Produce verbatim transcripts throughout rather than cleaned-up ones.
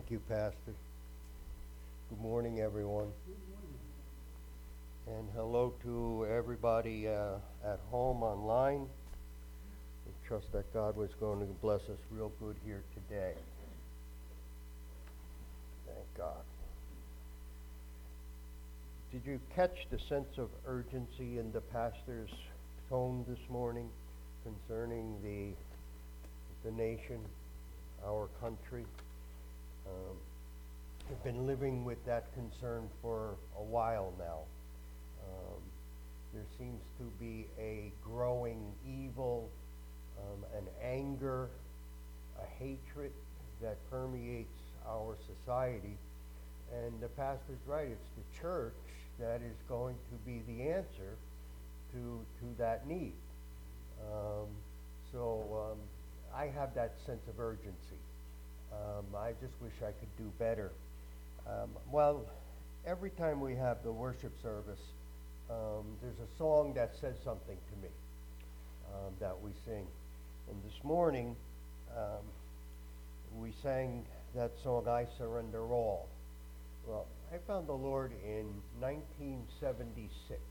Thank you, Pastor. Good morning, everyone. And hello to everybody uh, at home online. We trust that God was going to bless us real good here today. Thank God. Did you catch the sense of urgency in the pastor's tone this morning concerning the the nation, our country? Um, we've been living with that concern for a while now. Um, there seems to be a growing evil, um, an anger, a hatred that permeates our society. And the pastor's right, it's the church that is going to be the answer to, to that need. Um, so um, I have that sense of urgency. Um, I just wish I could do better. Um, well, every time we have the worship service, um, there's a song that says something to me um, that we sing. And this morning, um, we sang that song, I Surrender All. Well, I found the Lord in nineteen seventy-six.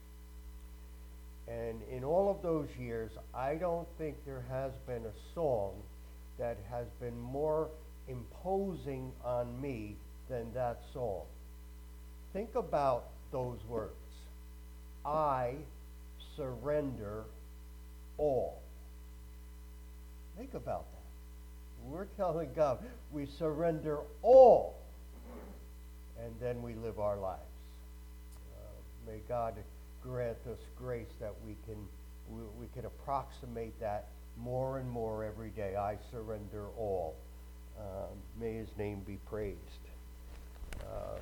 And in all of those years, I don't think there has been a song that has been more imposing on me than that song. Think about those words. I surrender all. Think about that. We're telling God we surrender all, and then we live our lives. Uh, may God grant us grace that we can we, we can approximate that more and more every day. I surrender all. Um, may his name be praised. Um,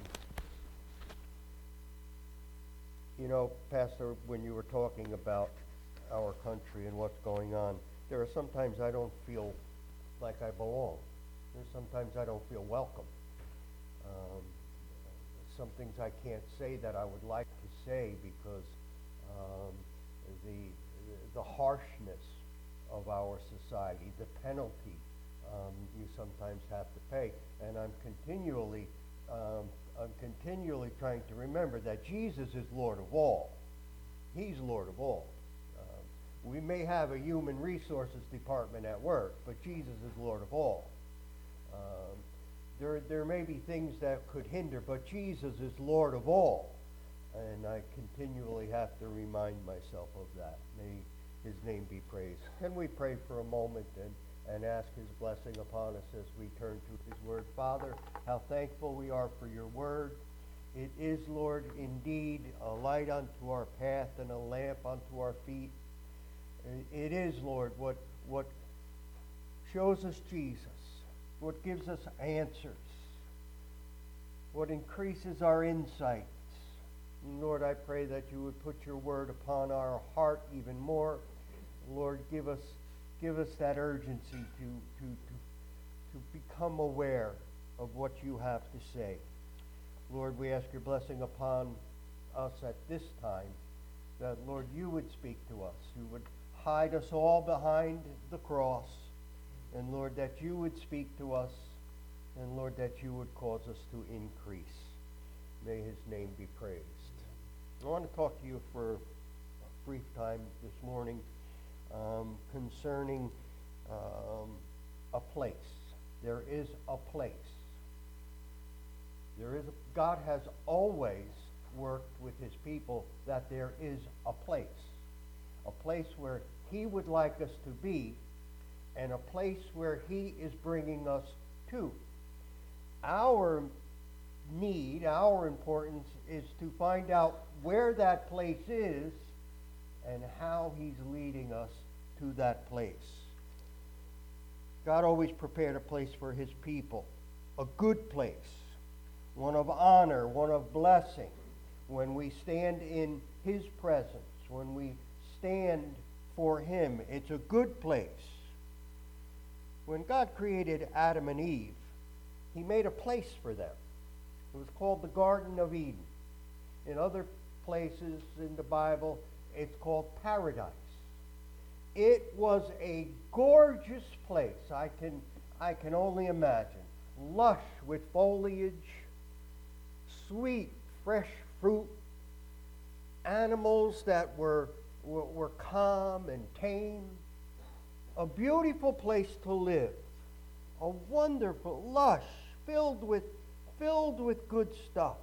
you know, Pastor, when you were talking about our country and what's going on, there are sometimes I don't feel like I belong. There's sometimes I don't feel welcome. Um, some things I can't say that I would like to say because um, the the harshness of our society, the penalty um, you sometimes have to pay, and I'm continually um, I'm continually trying to remember that Jesus is Lord of all. He's Lord of all. Um, we may have a human resources department at work, but Jesus is Lord of all. Um, There, there may be things that could hinder, but Jesus is Lord of all. And I continually have to remind myself of that. May his name be praised. Can we pray for a moment and, and ask his blessing upon us as we turn to his word? Father, how thankful we are for your word. It is, Lord, indeed a light unto our path and a lamp unto our feet. It is, Lord, what, what shows us Jesus. What gives us answers, what increases our insights. And Lord, I pray that you would put your word upon our heart even more. Lord, give us give us that urgency to, to, to, to become aware of what you have to say. Lord, we ask your blessing upon us at this time, that, Lord, you would speak to us. You would hide us all behind the cross. And Lord, that you would speak to us, and Lord, that you would cause us to increase. May his name be praised. I want to talk to you for a brief time this morning um, concerning um, a place. There is a place. There is a, God has always worked with his people that there is a place. A place where he would like us to be, and a place where he is bringing us to. Our need, our importance is to find out where that place is and how he's leading us to that place. God always prepared a place for his people, a good place, one of honor, one of blessing. When we stand in his presence, when we stand for him, it's a good place. When God created Adam and Eve, he made a place for them. It was called the Garden of Eden. In other places in the Bible, it's called paradise. It was a gorgeous place. I can, I can only imagine. lush with foliage, sweet, fresh fruit, animals that were, were, were calm and tame, a beautiful place to live, a wonderful, lush, filled with, filled with good stuff.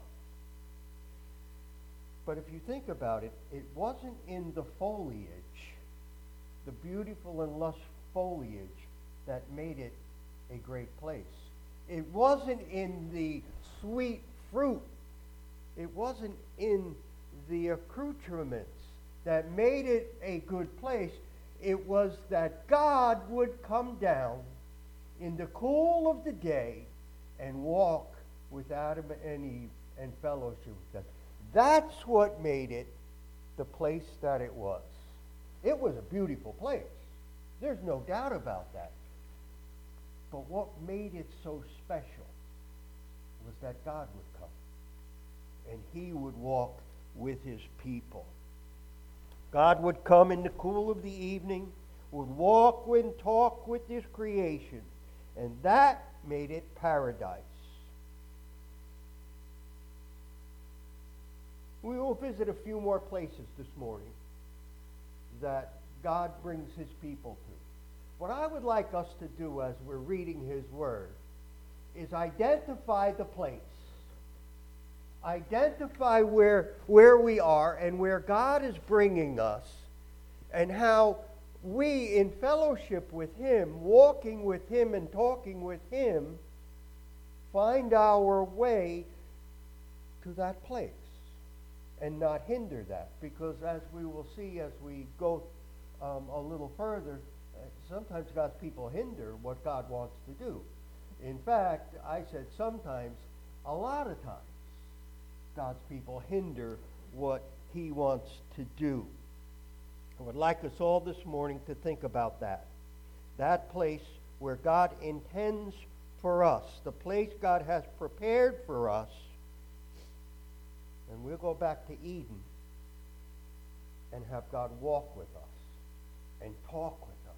But if you think about it, it wasn't in the foliage, the beautiful and lush foliage, that made it a great place. It wasn't in the sweet fruit. It wasn't in the accoutrements that made it a good place. It was that God would come down in the cool of the day and walk with Adam and Eve and fellowship with them. That's what made it the place that it was. It was a beautiful place. There's no doubt about that. But what made it so special was that God would come and he would walk with his people. God would come in the cool of the evening, would walk and talk with his creation, and that made it paradise. We will visit a few more places this morning that God brings his people to. What I would like us to do as we're reading his word is identify the place. Identify where, where we are and where God is bringing us, and how we, in fellowship with him, walking with him and talking with him, find our way to that place and not hinder that. Because as we will see as we go um, a little further, uh, sometimes God's people hinder what God wants to do. In fact, I said sometimes, a lot of times, God's people hinder what he wants to do. I would like us all this morning to think about that. That place where God intends for us, the place God has prepared for us. And we'll go back to Eden and have God walk with us and talk with us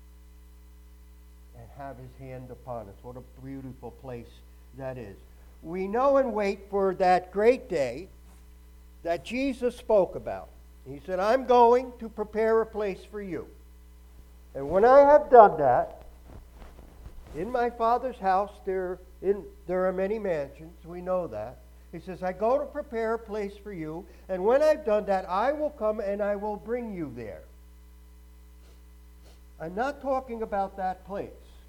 and have his hand upon us. What a beautiful place that is. We know and wait for that great day that Jesus spoke about. He said, I'm going to prepare a place for you. And when I have done that, in my Father's house there, in, there are many mansions. We know that. He says, I go to prepare a place for you, and when I've done that, I will come and I will bring you there. I'm not talking about that place.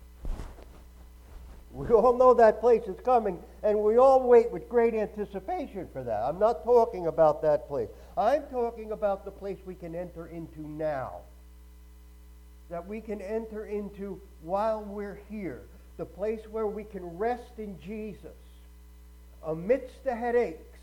We all know that place is coming, and we all wait with great anticipation for that. I'm not talking about that place. I'm talking about the place we can enter into now. That we can enter into while we're here. The place where we can rest in Jesus. Amidst the headaches.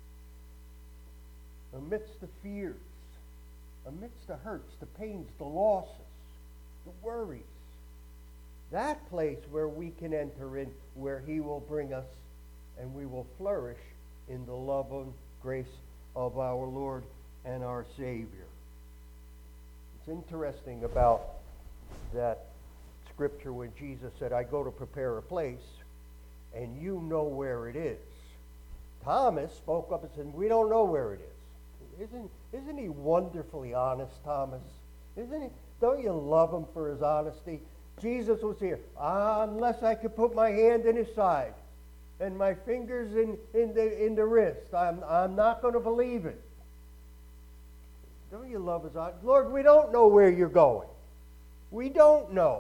Amidst the fears. Amidst the hurts, the pains, the losses, the worries. That place where we can enter in, where he will bring us, and we will flourish in the love and grace of our Lord and our Savior. It's interesting about that scripture when Jesus said, I go to prepare a place, and you know where it is. Thomas spoke up and said, we don't know where it is. Isn't, isn't he wonderfully honest, Thomas? Isn't he? Don't you love him for his honesty? Jesus was here. Ah, unless I could put my hand in his side and my fingers in, in, the, in the wrist, I'm, I'm not going to believe it. Don't you love his honesty? Lord, we don't know where you're going. We don't know.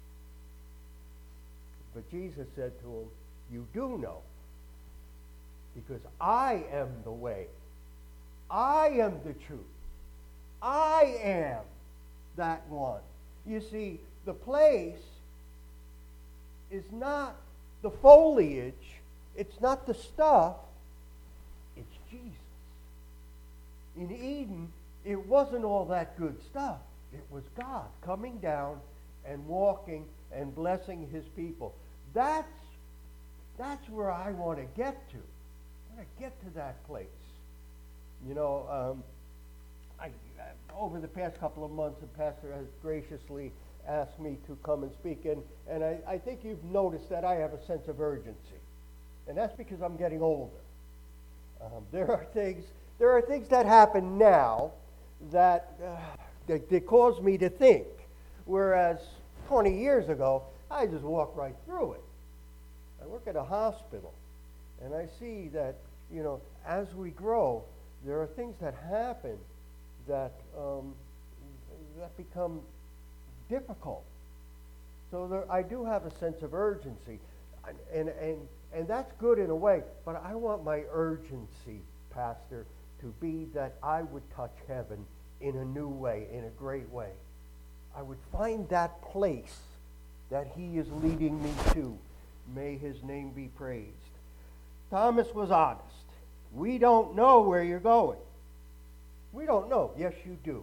But Jesus said to him, you do know. Because I am the way. I am the truth. I am that one. You see, the place is not the foliage. It's not the stuff. It's Jesus. In Eden, it wasn't all that good stuff. It was God coming down and walking and blessing his people. That's, that's where I want to get to. I want to get to that place. You know, um, I, over the past couple of months, the pastor has graciously asked me to come and speak, and, and I, I think you've noticed that I have a sense of urgency. And that's because I'm getting older. Um, there are things there are things that happen now that, uh, that, that cause me to think, whereas twenty years ago, I just walked right through it. I work at a hospital, and I see that, you know, as we grow, there are things that happen that um, that become difficult. So there, I do have a sense of urgency, and and and that's good in a way. But I want my urgency, Pastor, to be that I would touch heaven in a new way, in a great way. I would find that place that He is leading me to. May His name be praised. Thomas was honest. We don't know where you're going. We don't know. Yes, you do.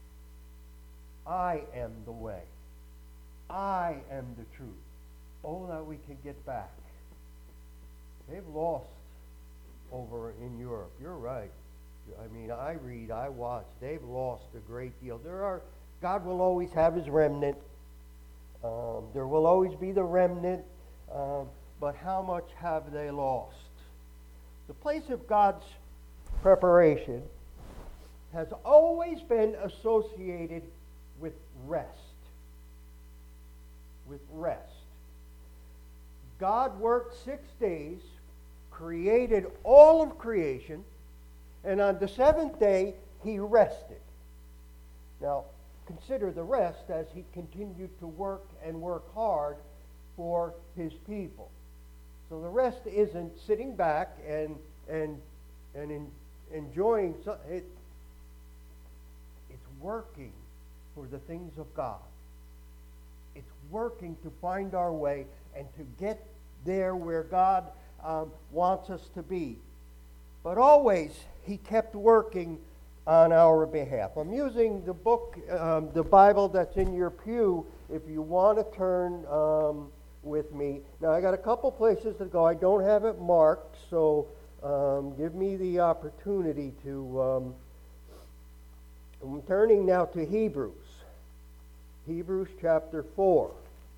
I am the way. I am the truth. Oh, that we can get back. They've lost over in Europe. You're right. I mean, I read, I watch. They've lost a great deal. There are, God will always have His remnant. Um, there will always be the remnant. Um, but how much have they lost? The place of God's preparation has always been associated with rest. With rest. God worked six days, created all of creation, and on the seventh day, He rested. Now, consider the rest as He continued to work and work hard for His people. So the rest isn't sitting back and and and in, enjoying so, it. It's working for the things of God. It's working to find our way and to get there where God um, wants us to be. But always He kept working on our behalf. I'm using the book, um, the Bible that's in your pew, if you want to turn um, with me. Now, I got a couple places to go. I don't have it marked, so um, give me the opportunity to... Um, I'm turning now to Hebrews. Hebrews chapter four.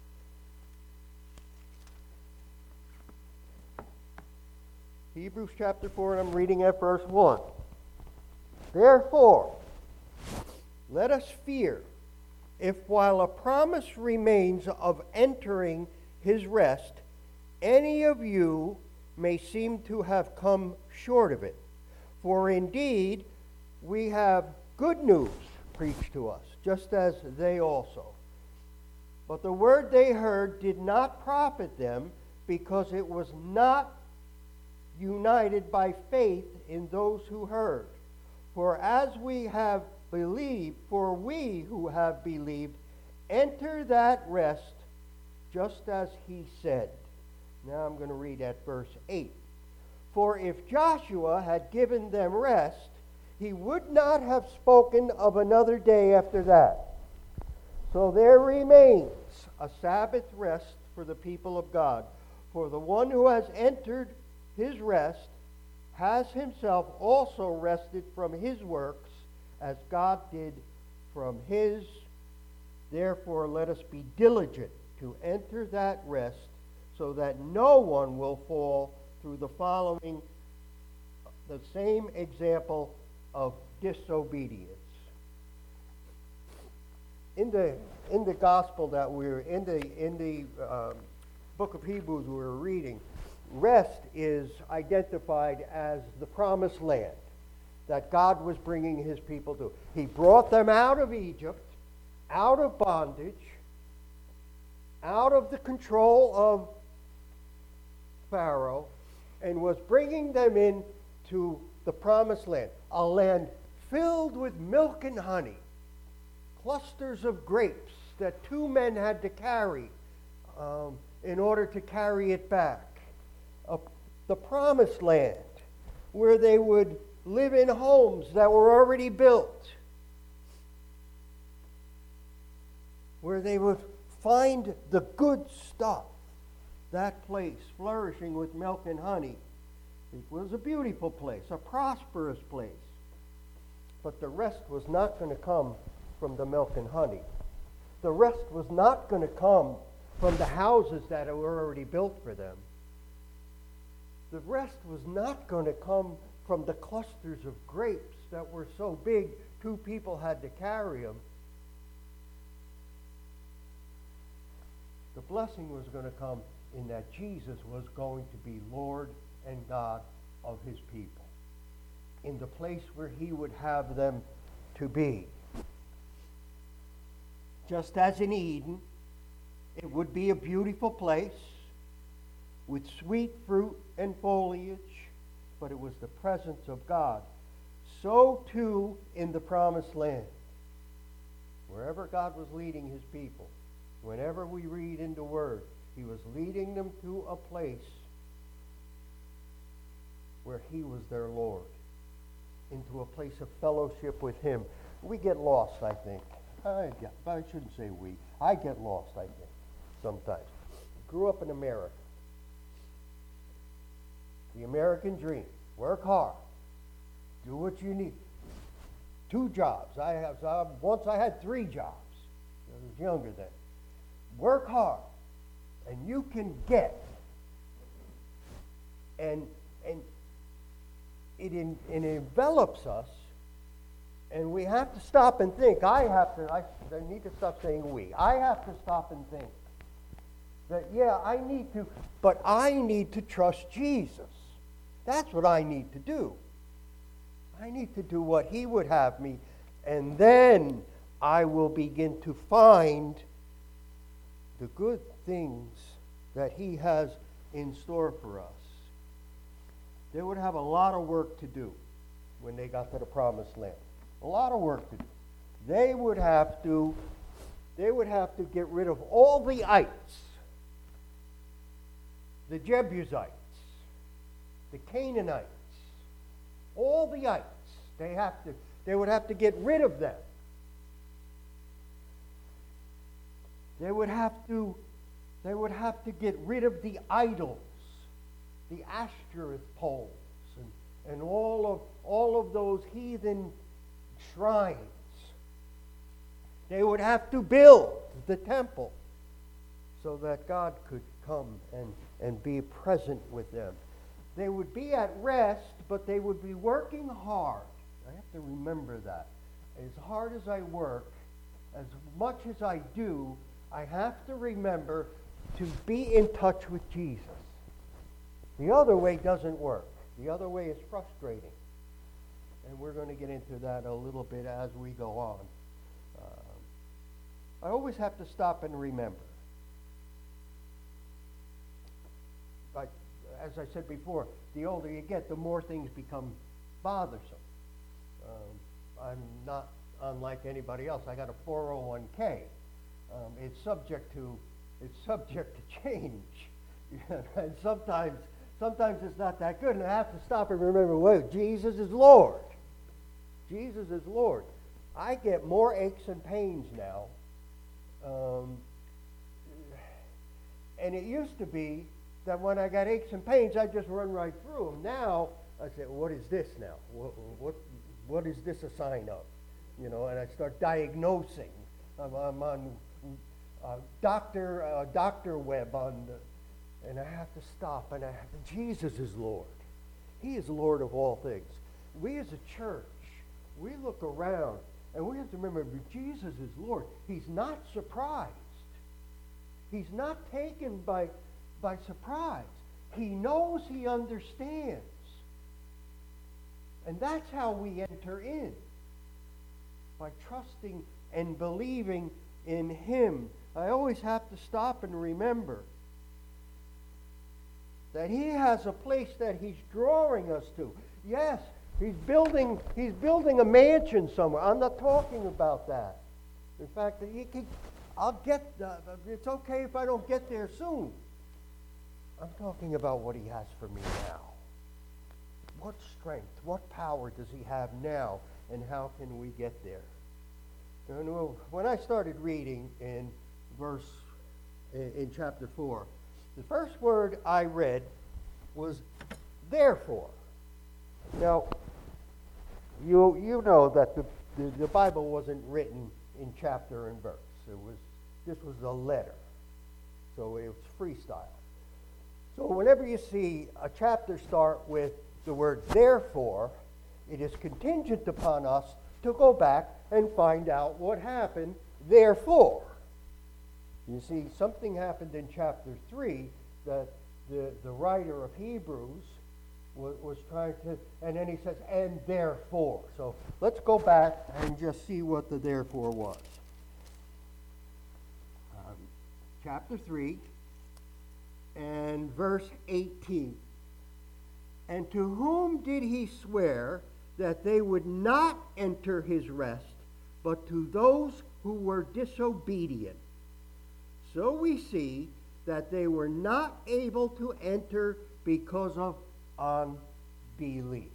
Hebrews chapter four, and I'm reading at verse one. Therefore, let us fear, if while a promise remains of entering His rest, any of you may seem to have come short of it. For indeed, we have good news preached to us, just as they also. But the word they heard did not profit them, because it was not united by faith in those who heard. For as we have believed, for we who have believed, enter that rest, just as He said. Now I'm going to read at verse eight. For if Joshua had given them rest, he would not have spoken of another day after that. So there remains a Sabbath rest for the people of God. For the one who has entered his rest has himself also rested from his works, as God did from His. Therefore, let us be diligent to enter that rest, so that no one will fall through the following, the same example of disobedience. In the in the gospel that we're in the in the um, book of Hebrews we were reading, rest is identified as the promised land that God was bringing His people to. He brought them out of Egypt, out of bondage, out of the control of Pharaoh, and was bringing them into the promised land, a land filled with milk and honey, clusters of grapes that two men had to carry um, in order to carry it back. Uh, the promised land, where they would live in homes that were already built, where they would find the good stuff, that place flourishing with milk and honey. It was a beautiful place, a prosperous place. But the rest was not going to come from the milk and honey. The rest was not going to come from the houses that were already built for them. The rest was not going to come from the clusters of grapes that were so big two people had to carry them. The blessing was going to come in that Jesus was going to be Lord and God of his people, in the place where he would have them to be. Just as in Eden, it would be a beautiful place with sweet fruit and foliage, but it was the presence of God. So too in the promised land. Wherever God was leading his people, whenever we read in the Word, he was leading them to a place where he was their Lord, into a place of fellowship with him. We get lost, I think. I, get, I shouldn't say we. I get lost, I think, sometimes. Grew up in America. The American dream. Work hard. Do what you need. Two jobs. I have uh, once I had three jobs. I was younger then. Work hard, and you can get. And and it, in, it envelops us, and we have to stop and think. I have to. I, I need to stop saying we. I have to stop and think that yeah, I need to, but I need to trust Jesus. That's what I need to do. I need to do what he would have me, and then I will begin to find the good things that he has in store for us. They would have a lot of work to do when they got to the promised land. A lot of work to do. They would have to, they would have to get rid of all the ites, the Jebusites, the Canaanites, all the ites. They have to, they would have to get rid of them. They would have to, they would have to get rid of the idols, the Ashtoreth poles, and, and all of all of those heathen shrines. They would have to build the temple so that God could come and, and be present with them. They would be at rest, but they would be working hard. I have to remember that. As hard as I work, as much as I do, I have to remember to be in touch with Jesus. The other way doesn't work. The other way is frustrating. And we're going to get into that a little bit as we go on. Um, I always have to stop and remember. Like, as I said before, the older you get, the more things become bothersome. Um, I'm not unlike anybody else. I got a four oh one k. Um, it's subject to it's subject to change, and sometimes sometimes it's not that good. And I have to stop and remember, wait, Jesus is Lord. Jesus is Lord. I get more aches and pains now, um, and it used to be that when I got aches and pains, I just run right through them. Now I say, what is this now? What what what is this a sign of? You know, and I start diagnosing. I'm, I'm on uh, Doctor uh, Doctor Web on, the, and I have to stop. And I have to, Jesus is Lord. He is Lord of all things. We as a church, we look around and we have to remember, Jesus is Lord. He's not surprised. He's not taken by by surprise. He knows, he understands. And that's how we enter in, by trusting and believing in him. I always have to stop and remember that he has a place that he's drawing us to. Yes, he's building he's building a mansion somewhere. I'm not talking about that. In fact, he can, I'll get uh, it's okay if I don't get there soon. I'm talking about what he has for me now. What strength, what power does he have now, and how can we get there? And when I started reading in verse, in chapter four, the first word I read was therefore. Now, you you know that the, the, the Bible wasn't written in chapter and verse. It was This was a letter. So it was freestyle. So whenever you see a chapter start with the word therefore, it is contingent upon us to go back and find out what happened therefore. You see, something happened in chapter three that the, the writer of Hebrews was, was trying to, and then he says, and therefore. So let's go back and just see what the therefore was. Um, chapter three and verse eighteen. And to whom did he swear that they would not enter his rest, but to those who were disobedient? So we see that they were not able to enter because of unbelief.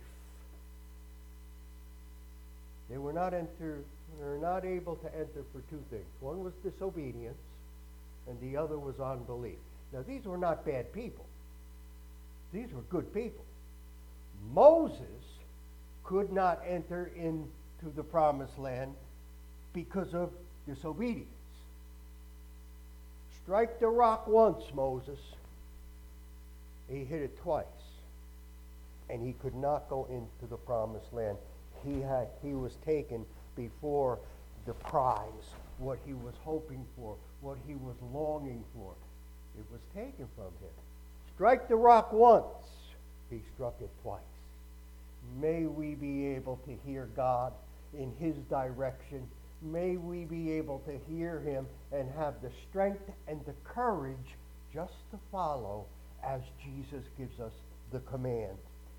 They were not enter, they were not able to enter for two things. One was disobedience, and the other was unbelief. Now, these were not bad people. These were good people. Moses could not enter into the promised land because of disobedience. Strike the rock once, Moses. He hit it twice. And he could not go into the promised land. He had he was taken before the prize, what he was hoping for, what he was longing for. It was taken from him. Strike the rock once. He struck it twice. May we be able to hear God in his direction. May we be able to hear him and have the strength and the courage just to follow as Jesus gives us the command.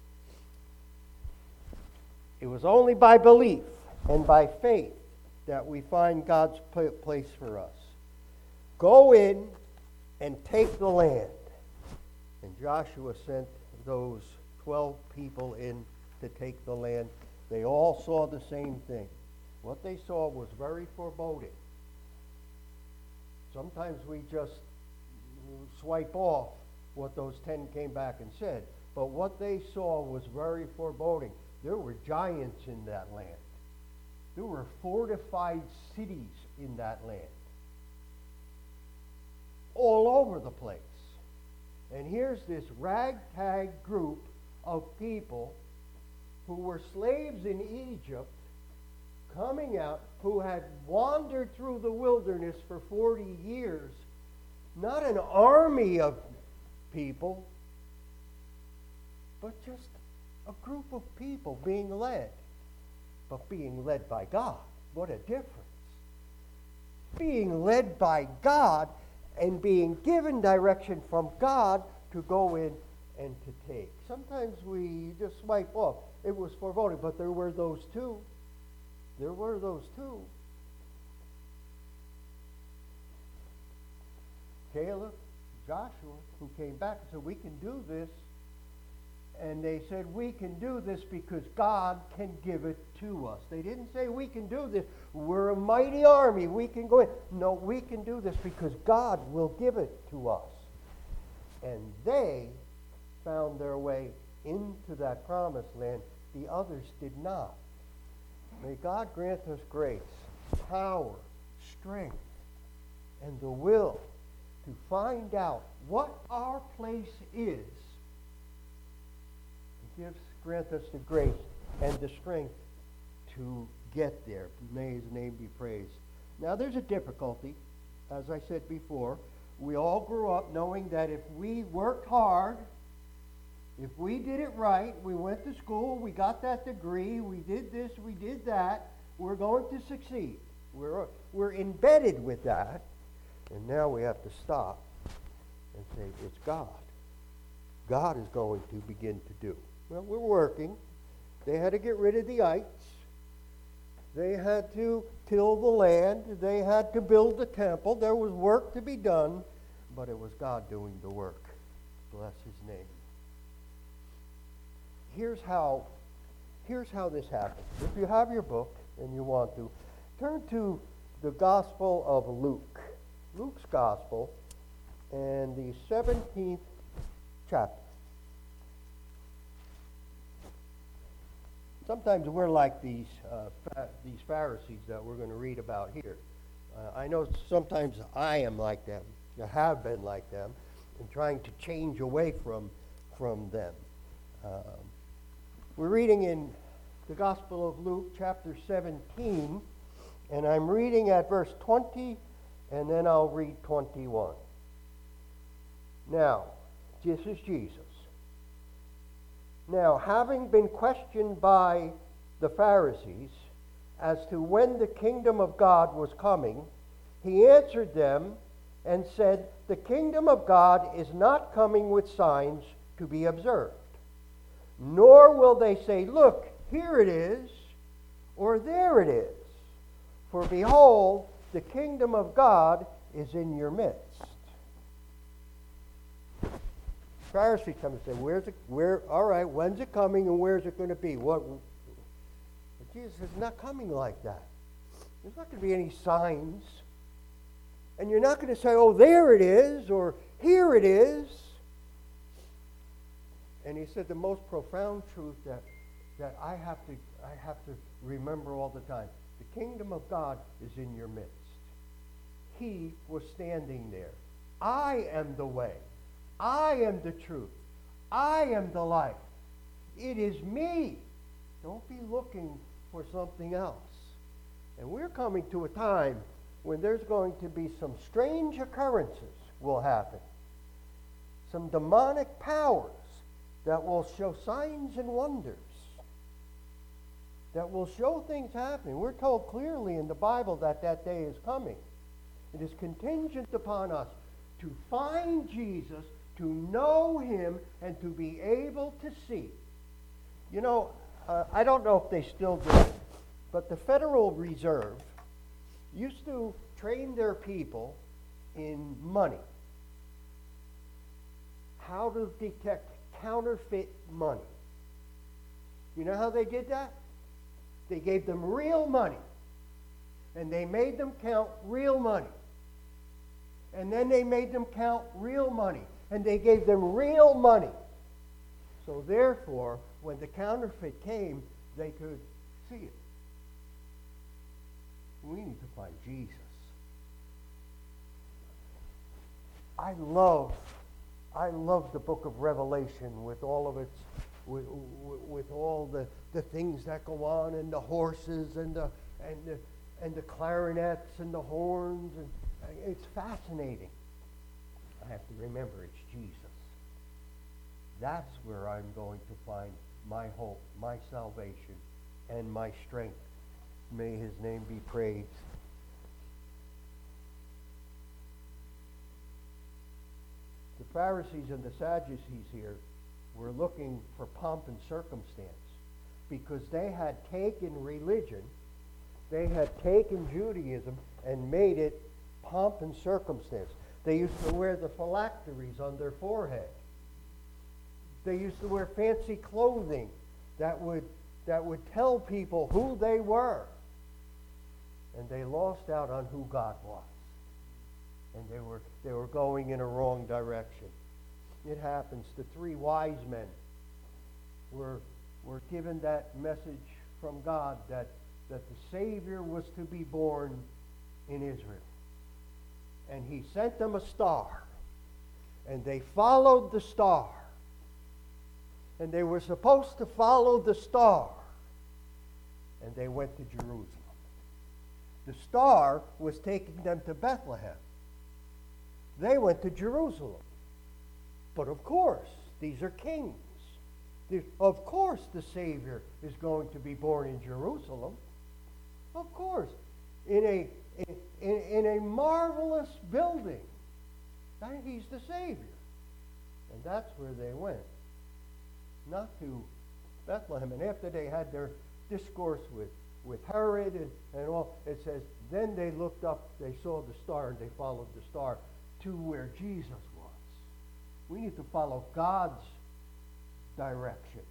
It was only by belief and by faith that we find God's place for us. Go in and take the land. And Joshua sent those twelve people in to take the land. They all saw the same thing. What they saw was very foreboding. Sometimes we just swipe off what those ten came back and said. But what they saw was very foreboding. There were giants in that land. There were fortified cities in that land. All over the place. And here's this ragtag group of people who were slaves in Egypt coming out, who had wandered through the wilderness for forty years. Not an army of people, but just a group of people being led. But being led by God. What a difference. Being led by God and being given direction from God to go in and to take. Sometimes we just swipe off. It was foreboding, but there were those two. There were those two. Caleb, Joshua, who came back and said, we can do this. And they said, we can do this because God can give it to us. They didn't say, we can do this. We're a mighty army. We can go in. No, we can do this because God will give it to us. And they found their way into that promised land. The others did not. May God grant us grace, power, strength, and the will to find out what our place is. He gives, grant us the grace and the strength to get there. May his name be praised. Now there's a difficulty. As I said before, we all grew up knowing that if we worked hard, if we did it right, we went to school, we got that degree, we did this, we did that, we're going to succeed. We're, we're embedded with that. And now we have to stop and say, it's God. God is going to begin to do. Well, we're working. They had to get rid of the ites. They had to till the land. They had to build the temple. There was work to be done, but it was God doing the work. Bless his name. Here's how, here's how this happens. If you have your book and you want to, turn to the Gospel of Luke. Luke's Gospel and the seventeenth chapter. Sometimes we're like these uh, fa- these Pharisees that we're going to read about here. Uh, I know sometimes I am like them, I have been like them, and trying to change away from, from them. Um, we're reading in the Gospel of Luke, chapter seventeen, and I'm reading at verse twenty, and then I'll read twenty-one. Now, this is Jesus. Now, having been questioned by the Pharisees as to when the kingdom of God was coming, he answered them and said, "The kingdom of God is not coming with signs to be observed, nor will they say, 'Look, here it is,' or 'there it is.' For behold, the kingdom of God is in your midst." Pharisees come and say, "Where's it? Where? All right, when's it coming, and where's it going to be?" What? But Jesus is not coming like that. There's not going to be any signs, and you're not going to say, "Oh, there it is," or "Here it is." And he said the most profound truth that that I have to I have to remember all the time: the kingdom of God is in your midst. He was standing there. I am the way. I am the truth. I am the life. It is me. Don't be looking for something else. And we're coming to a time when there's going to be some strange occurrences will happen. Some demonic powers that will show signs and wonders. That will show things happening. We're told clearly in the Bible that that day is coming. It is contingent upon us to find Jesus, to know him, and to be able to see. You know, uh, I don't know if they still do it, but the Federal Reserve used to train their people in money. How to detect counterfeit money. You know how they did that? They gave them real money, and they made them count real money. And then they made them count real money. And they gave them real money. So therefore, when the counterfeit came, they could see it. We need to find Jesus. I love, I love the book of Revelation with all of its, with, with all the, the things that go on, and the horses, and the and the and the clarinets, and the horns, and it's fascinating. I have to remember it's Jesus. That's where I'm going to find my hope, my salvation, and my strength. May his name be praised. The Pharisees and the Sadducees here were looking for pomp and circumstance because they had taken religion, they had taken Judaism and made it pomp and circumstance. They used to wear the phylacteries on their forehead. They used to wear fancy clothing that would that would tell people who they were. And they lost out on who God was. And they were they were going in a wrong direction. It happens. The three wise men were were given that message from God that, that the Savior was to be born in Israel. And he sent them a star. And they followed the star. And they were supposed to follow the star. And they went to Jerusalem. The star was taking them to Bethlehem. They went to Jerusalem. But of course, these are kings. Of course the Savior is going to be born in Jerusalem. Of course. In a, in, in a marvelous building. And he's the Savior. And that's where they went. Not to Bethlehem. And after they had their discourse with, with Herod and, and all, it says, then they looked up, they saw the star, and they followed the star to where Jesus was. We need to follow God's direction.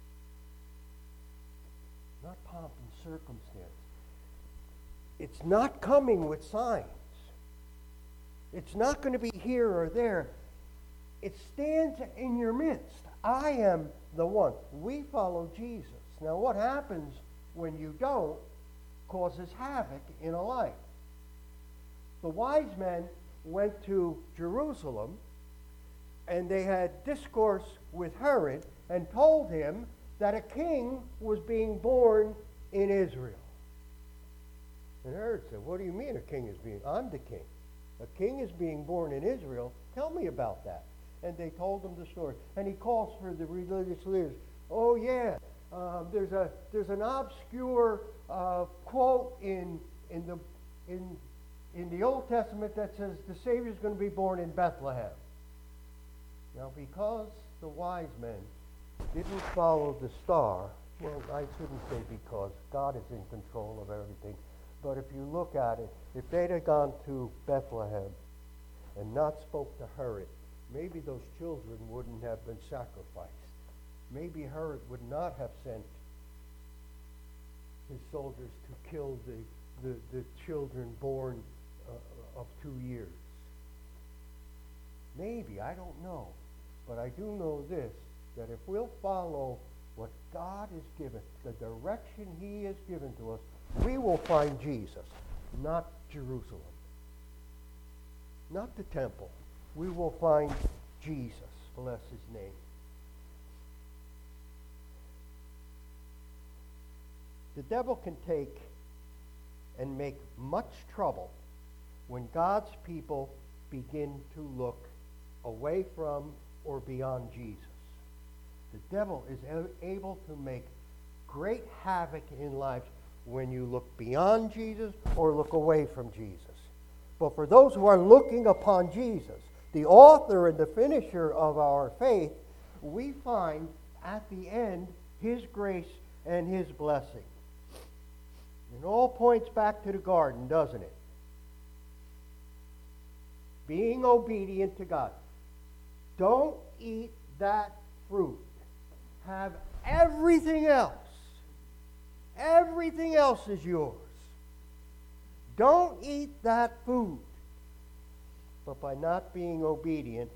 Not pomp and circumstance. It's not coming with signs. It's not going to be here or there. It stands in your midst. I am the one. We follow Jesus. Now what happens when you don't causes havoc in a life. The wise men went to Jerusalem, and they had discourse with Herod and told him that a king was being born in Israel. And Herod said, what do you mean a king is being, I'm the king. A king is being born in Israel. Tell me about that. And they told him the story. And he calls for the religious leaders. Oh yeah, um, there's a there's an obscure uh, quote in in the in in the Old Testament that says the Savior is going to be born in Bethlehem. Now, because the wise men didn't follow the star, well, I shouldn't say because God is in control of everything. But if you look at it, if they'd have gone to Bethlehem and not spoke to Herod, maybe those children wouldn't have been sacrificed. Maybe Herod would not have sent his soldiers to kill the, the, the children born uh, of two years. Maybe, I don't know. But I do know this, that if we'll follow what God has given, the direction he has given to us, we will find Jesus, not Jerusalem, not the temple. We will find Jesus, bless his name. The devil can take and make much trouble when God's people begin to look away from or beyond Jesus. The devil is able to make great havoc in lives when you look beyond Jesus or look away from Jesus. But for those who are looking upon Jesus, the author and the finisher of our faith, we find at the end his grace and his blessing. It all points back to the garden, doesn't it? Being obedient to God. Don't eat that fruit. Have everything else. Everything else is yours. Don't eat that food. But by not being obedient,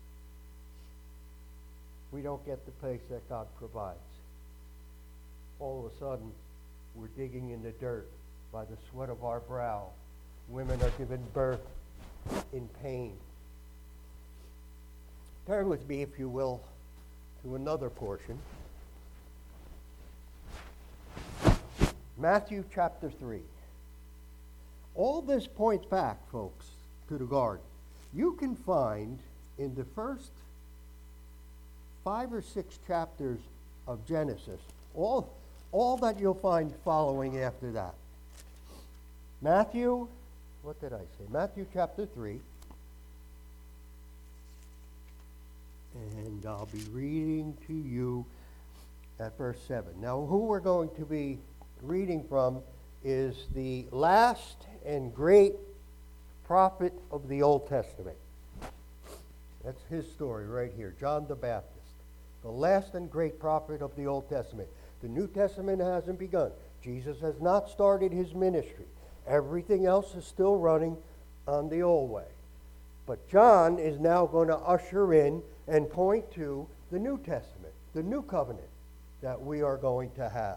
we don't get the place that God provides. All of a sudden, we're digging in the dirt by the sweat of our brow. Women are giving birth in pain. Turn with me, if you will, to another portion. Matthew chapter three. All this points back, folks, to the garden. You can find in the first five or six chapters of Genesis, all, all that you'll find following after that. Matthew, what did I say? Matthew chapter three. And I'll be reading to you at verse seven. Now, who we're going to be reading from is the last and great prophet of the Old Testament. That's his story right here, John the Baptist, the last and great prophet of the Old Testament. The New Testament hasn't begun. Jesus has not started his ministry. Everything else is still running on the old way. But John is now going to usher in and point to the New Testament, the new covenant that we are going to have.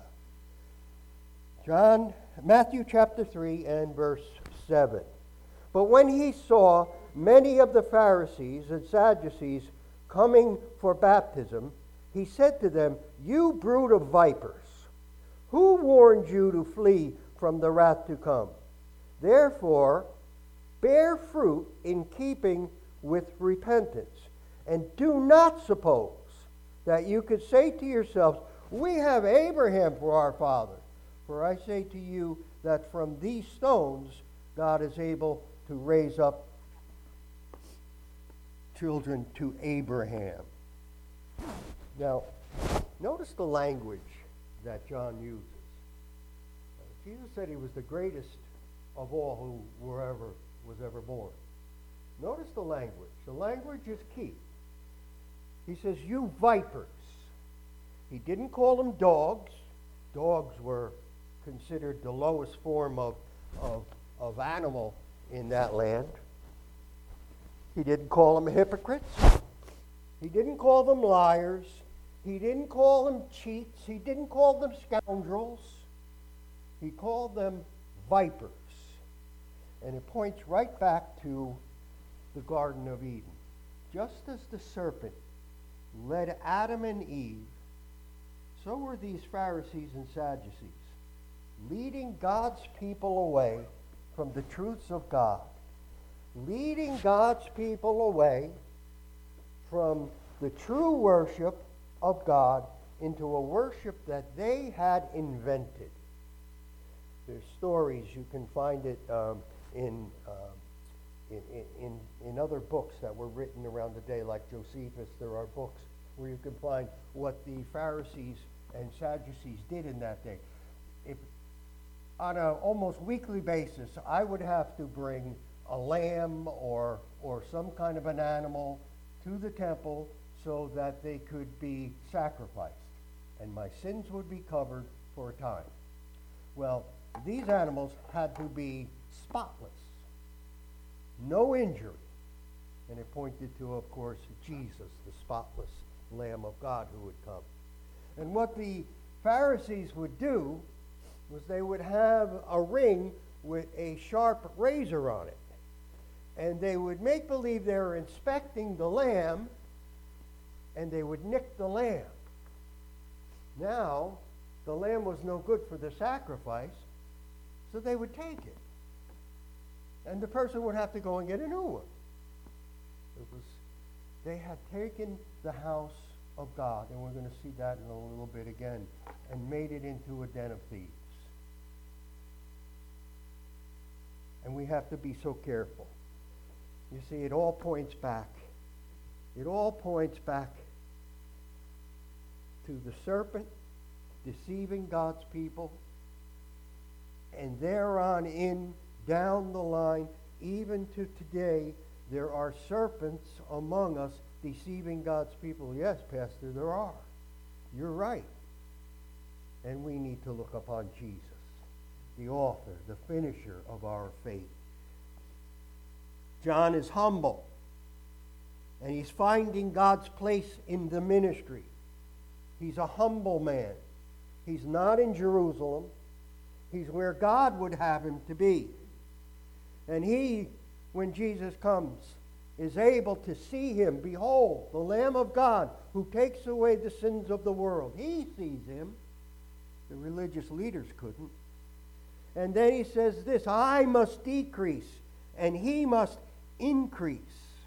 John, Matthew chapter three and verse seven. But when he saw many of the Pharisees and Sadducees coming for baptism, he said to them, "You brood of vipers, who warned you to flee from the wrath to come? Therefore, bear fruit in keeping with repentance. And do not suppose that you could say to yourselves, 'We have Abraham for our father.' For I say to you that from these stones God is able to raise up children to Abraham." Now, notice the language that John uses. Jesus said he was the greatest of all who were ever, was ever born. Notice the language. The language is key. He says, "You vipers." He didn't call them dogs. Dogs were considered the lowest form of, of, of animal in that land. He didn't call them hypocrites. He didn't call them liars. He didn't call them cheats. He didn't call them scoundrels. He called them vipers. And it points right back to the Garden of Eden. Just as the serpent led Adam and Eve, so were these Pharisees and Sadducees, leading God's people away from the truths of God, leading God's people away from the true worship of God into a worship that they had invented. There's stories, you can find it um, in, uh, in, in, in other books that were written around the day, like Josephus. There are books where you can find what the Pharisees and Sadducees did in that day. If, on an almost weekly basis, I would have to bring a lamb or, or some kind of an animal to the temple so that they could be sacrificed, and my sins would be covered for a time. Well, these animals had to be spotless, no injury. And it pointed to, of course, Jesus, the spotless Lamb of God who would come. And what the Pharisees would do was they would have a ring with a sharp razor on it. And they would make believe they were inspecting the lamb, and they would nick the lamb. Now, the lamb was no good for the sacrifice, so they would take it. And the person would have to go and get a new one. It was, they had taken the house of God, and we're going to see that in a little bit again, and made it into a den of thieves. And we have to be so careful. You see, it all points back. It all points back to the serpent deceiving God's people, and thereon in, down the line, even to today, there are serpents among us deceiving God's people. Yes, Pastor, there are. You're right. And we need to look upon Jesus, the author, the finisher of our faith. John is humble, and he's finding God's place in the ministry. He's a humble man. He's not in Jerusalem. He's where God would have him to be. And he, when Jesus comes, is able to see him. Behold, the Lamb of God who takes away the sins of the world. He sees him. The religious leaders couldn't. And then he says this, I must decrease, and he must increase.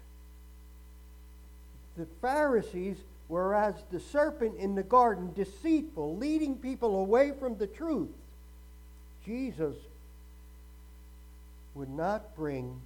The Pharisees were as the serpent in the garden, deceitful, leading people away from the truth. Jesus would not bring,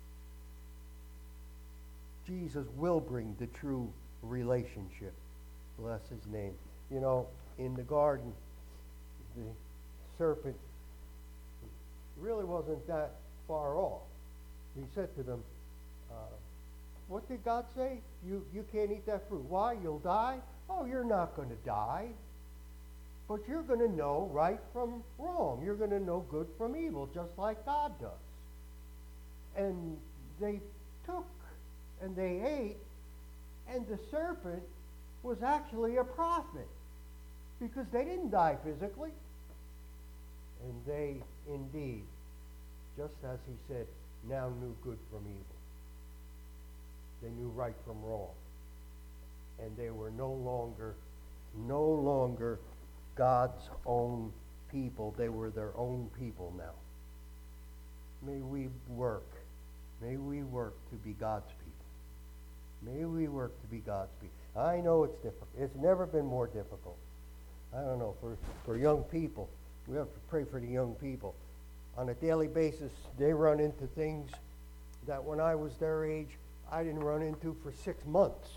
Jesus will bring the true relationship. Bless his name. You know, in the garden, the serpent really wasn't that far off. He said to them, uh, what did God say? You, you can't eat that fruit. Why? You'll die? Oh, you're not going to die. But you're going to know right from wrong. You're going to know good from evil, just like God does. And they took and they ate, and the serpent was actually a prophet, because they didn't die physically. And they indeed, just as he said, now knew good from evil. They knew right from wrong. And they were no longer, no longer God's own people. They were their own people now. May we work. May we work to be God's people. May we work to be God's people. I know it's difficult. It's never been more difficult. I don't know, for, for young people, we have to pray for the young people. On a daily basis, they run into things that when I was their age, I didn't run into for six months.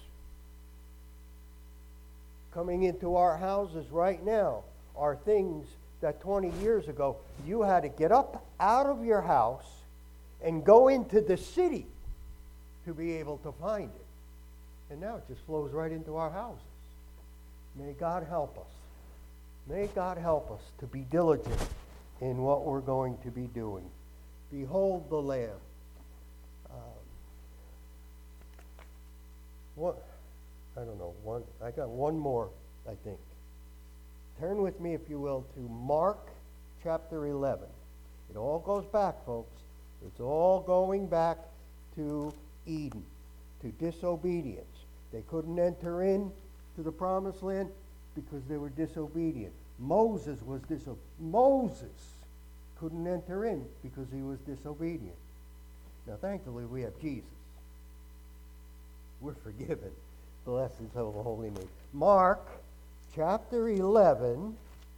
Coming into our houses right now are things that twenty years ago, you had to get up out of your house and go into the city to be able to find it. And now it just flows right into our houses. May God help us. May God help us to be diligent in what we're going to be doing. Behold the Lamb. Um, what? I don't know. One. I got one more, I think. Turn with me, if you will, to Mark chapter eleven. It all goes back, folks. It's all going back to Eden, to disobedience. They couldn't enter in to the promised land because they were disobedient. Moses was diso- Moses couldn't enter in because he was disobedient. Now, thankfully, we have Jesus. We're forgiven. Blessings of the holy name. Mark chapter eleven,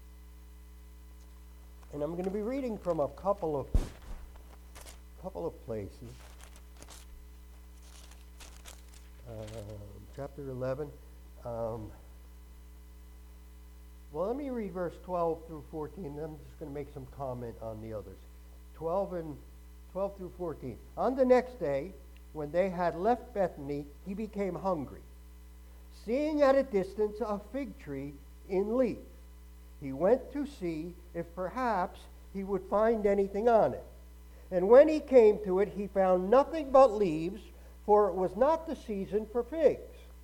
and I'm going to be reading from a couple of couple of places. Uh, chapter eleven. Um, well, let me read verse twelve through fourteen, and I'm just going to make some comment on the others. twelve and twelve through fourteen. On the next day, when they had left Bethany, he became hungry. Seeing at a distance a fig tree in leaf, he went to see if perhaps he would find anything on it. And when he came to it, he found nothing but leaves, for it was not the season for figs.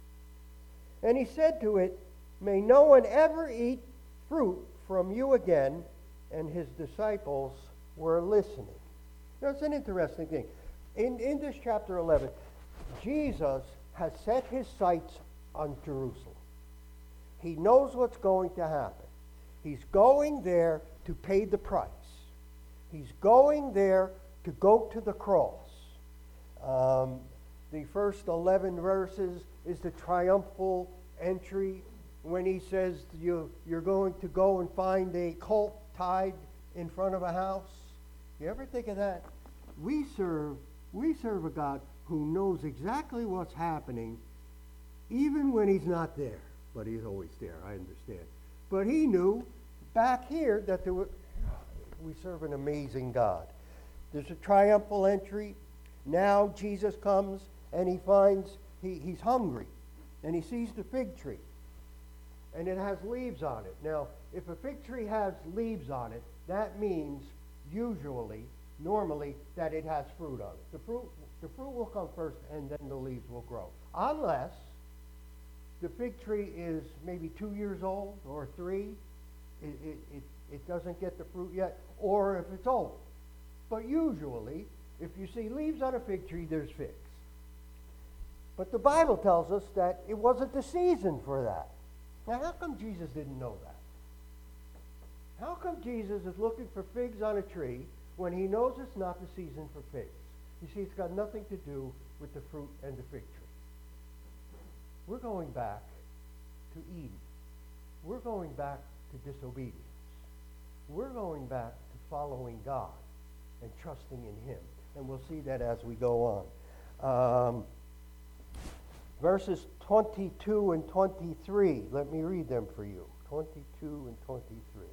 And he said to it, "May no one ever eat fruit from you again." And his disciples were listening. Now, it's an interesting thing. In, in this chapter eleven, Jesus has set his sights on Jerusalem. He knows what's going to happen. He's going there to pay the price. He's going there to go to the cross. Um, the first eleven verses is the triumphal entry when he says you, you're going to go and find a colt tied in front of a house. You ever think of that? We serve, we serve a God who knows exactly what's happening even when he's not there. But he's always there, I understand. But he knew back here that there were, we serve an amazing God. There's a triumphal entry. Now Jesus comes and he finds he, he's hungry. And he sees the fig tree. And it has leaves on it. Now, if a fig tree has leaves on it, that means usually, normally, that it has fruit on it. The fruit, the fruit will come first and then the leaves will grow. Unless the fig tree is maybe two years old or three, it, it, it, it doesn't get the fruit yet, or if it's old. But usually, if you see leaves on a fig tree, there's figs. But the Bible tells us that it wasn't the season for that. Now, how come Jesus didn't know that? How come Jesus is looking for figs on a tree when he knows it's not the season for figs? You see, it's got nothing to do with the fruit and the fig tree. We're going back to Eden. We're going back to disobedience. We're going back to following God and trusting in him. And we'll see that as we go on. Um, verses twenty-two and twenty-three. Let me read them for you. twenty-two and twenty-three.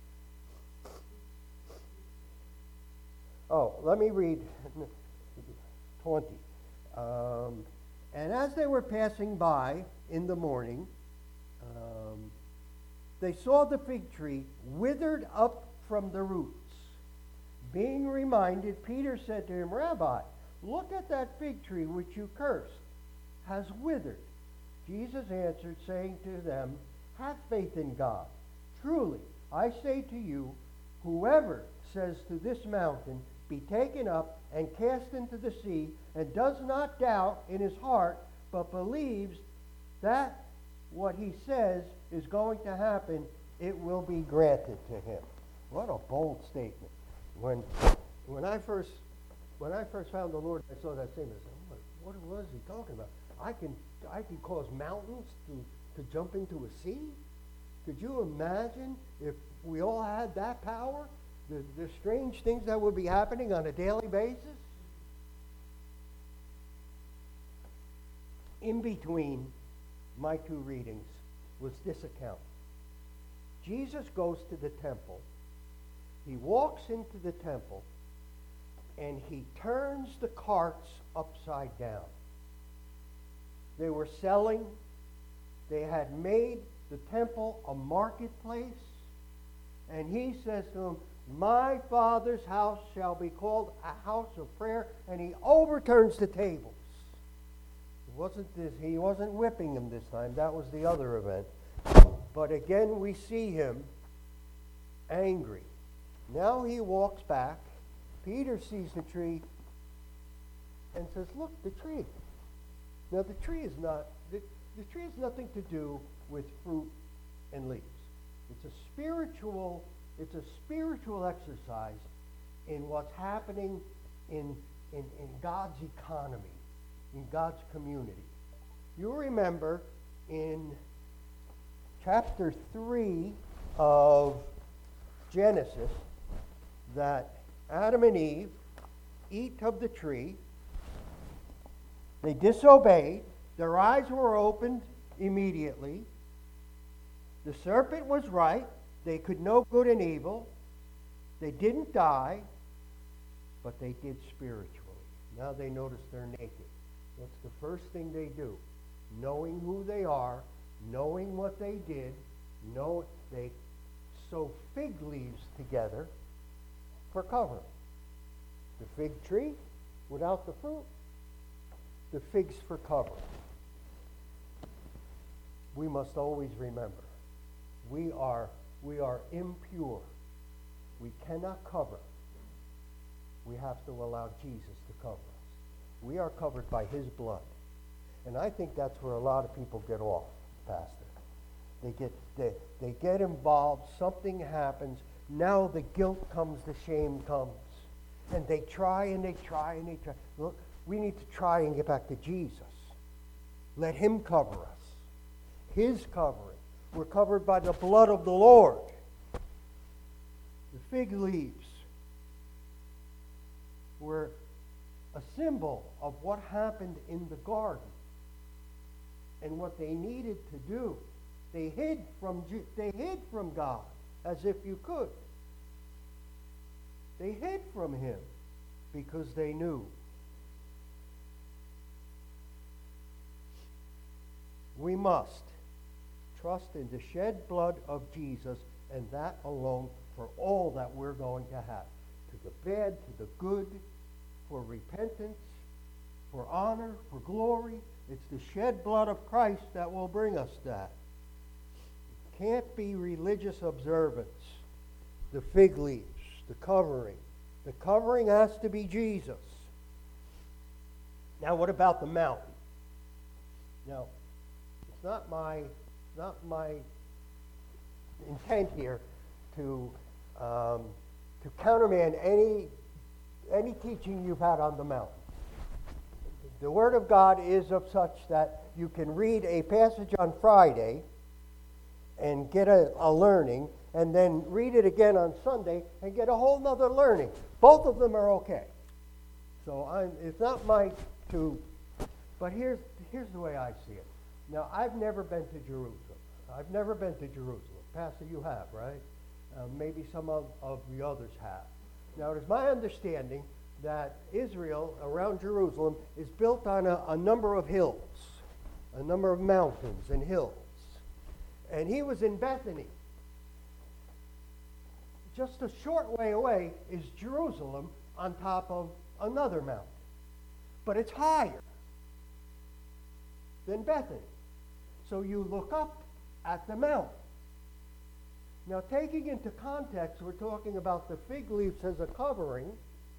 Oh, let me read twenty. Um, and as they were passing by in the morning, um, they saw the fig tree withered up from the roots. Being reminded, Peter said to him, "Rabbi, look at that fig tree which you cursed, has withered." Jesus answered, saying to them, "Have faith in God. Truly, I say to you, whoever says to this mountain, 'Be taken up and cast into the sea,' and does not doubt in his heart, but believes that what he says is going to happen, it will be granted to him." What a bold statement. When when I first when I first found the Lord, I saw that statement. I said, what, what was he talking about? I can I can cause mountains to, to jump into a sea? Could you imagine if we all had that power? The, the strange things that would be happening on a daily basis? In between my two readings was this account. Jesus goes to the temple. He walks into the temple and he turns the carts upside down. They were selling. They had made the temple a marketplace. And he says to them, "My Father's house shall be called a house of prayer." And he overturns the tables. It wasn't this, he wasn't whipping them this time. That was the other event. But again, we see him angry. Now he walks back Peter sees the tree and says, look, the tree. Now the tree is not, the, the tree has nothing to do with fruit and leaves. It's a spiritual, it's a spiritual exercise in what's happening in, in, in God's economy, in God's community. You remember in chapter three of Genesis that Adam and Eve eat of the tree. They disobeyed. Their eyes were opened immediately. The serpent was right. They could know good and evil. They didn't die, but they did spiritually. Now they notice they're naked. What's the first thing they do? Knowing who they are, knowing what they did, know they sew fig leaves together for cover. The fig tree without the fruit, the figs for cover. We must always remember, we are we are impure. We cannot cover. We have to allow Jesus to cover us. We are covered by his blood. And I think that's where a lot of people get off, Pastor. They get they, they get involved, something happens, now the guilt comes, the shame comes. And they try and they try and they try. Look, we need to try and get back to Jesus. Let him cover us. His covering. We're covered by the blood of the Lord. The fig leaves were a symbol of what happened in the garden and what they needed to do. They hid from they hid from God as if you could. They hid from him because they knew. We must trust in the shed blood of Jesus and that alone for all that we're going to have. To the bad, to the good, for repentance, for honor, for glory. It's the shed blood of Christ that will bring us that. It can't be religious observance. The fig leaves, the covering. The covering has to be Jesus. Now what about the mountain? Now, it's not my not my intent here to um, to countermand any any teaching you've had on the mountain. The Word of God is of such that you can read a passage on Friday and get a, a learning, and then read it again on Sunday and get a whole nother learning. Both of them are okay. So I'm, it's not my to, but here's here's the way I see it. Now, I've never been to Jerusalem. I've never been to Jerusalem. Pastor, you have, right? Uh, maybe some of, of the others have. Now, it is my understanding that Israel, around Jerusalem, is built on a, a number of hills, a number of mountains and hills. And he was in Bethany. Just a short way away is Jerusalem on top of another mountain. But it's higher than Bethany. So you look up at the mountain. Now, taking into context, we're talking about the fig leaves as a covering.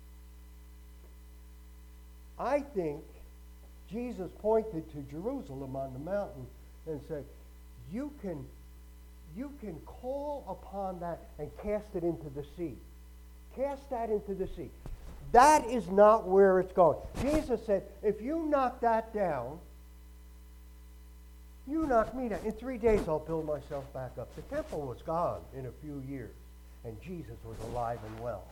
I think Jesus pointed to Jerusalem on the mountain and said, you can, you can call upon that and cast it into the sea. Cast that into the sea. That is not where it's going. Jesus said, if you knock that down, you knock me down. In three days, I'll build myself back up. The temple was gone in a few years, and Jesus was alive and well.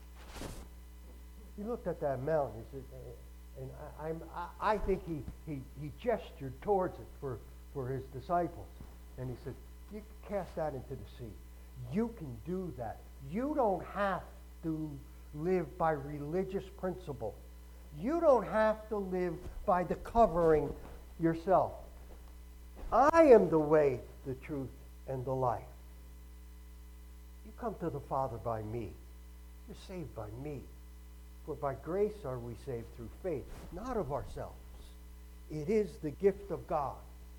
He looked at that mountain, he said, and I, I'm, I, I think he, he, he gestured towards it for, for his disciples. And he said, you can cast that into the sea. You can do that. You don't have to live by religious principle. You don't have to live by the covering yourself. I am the way, the truth, and the life. You come to the Father by me. You're saved by me. For by grace are we saved through faith, not of ourselves. It is the gift of God,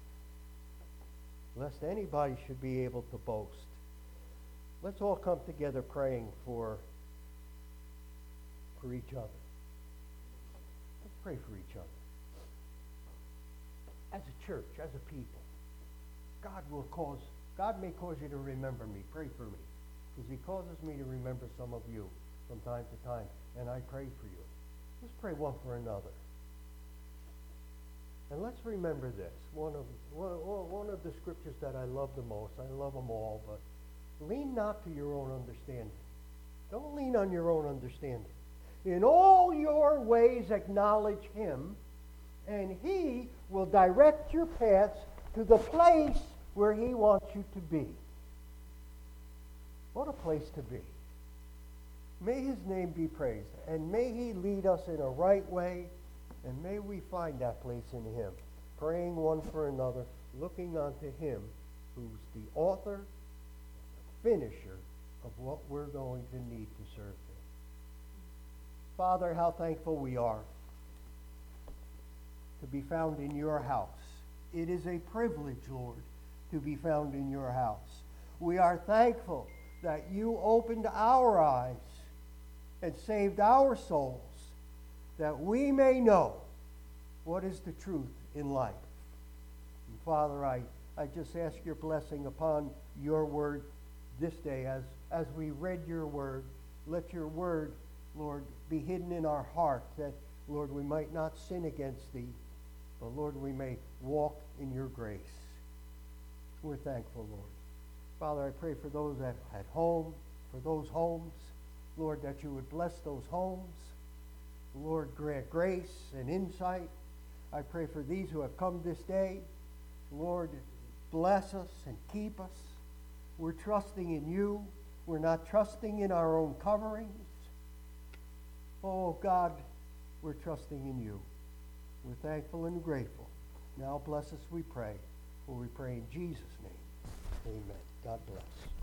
lest anybody should be able to boast. Let's all come together praying for for each other. Let's pray for each other. As a church, as a people, God will cause, God may cause you to remember me. Pray for me. Because he causes me to remember some of you from time to time. And I pray for you. Let's pray one for another. And let's remember this. One of, one, one of the scriptures that I love the most, I love them all, but lean not to your own understanding. Don't lean on your own understanding. In all your ways acknowledge him, and he will direct your paths to the place where he wants you to be. What a place to be. May his name be praised, and may he lead us in a right way, and may we find that place in him, praying one for another, looking unto him who's the author, finisher of what we're going to need to serve him. Father, how thankful we are to be found in your house. It is a privilege, Lord, to be found in your house. We are thankful that you opened our eyes and saved our souls, that we may know what is the truth in life. And Father, I, I just ask your blessing upon your word this day as, as we read your word. Let your word, Lord, be hidden in our heart, that, Lord, we might not sin against thee, but, Lord, we may walk in your grace. We're thankful, Lord. Father, I pray for those at, at home, for those homes, Lord, that you would bless those homes. Lord, grant grace and insight. I pray for these who have come this day. Lord, bless us and keep us. We're trusting in you. We're not trusting in our own coverings. Oh, God, we're trusting in you. We're thankful and grateful. Now bless us, we pray. For we pray in Jesus' name. Amen. God bless.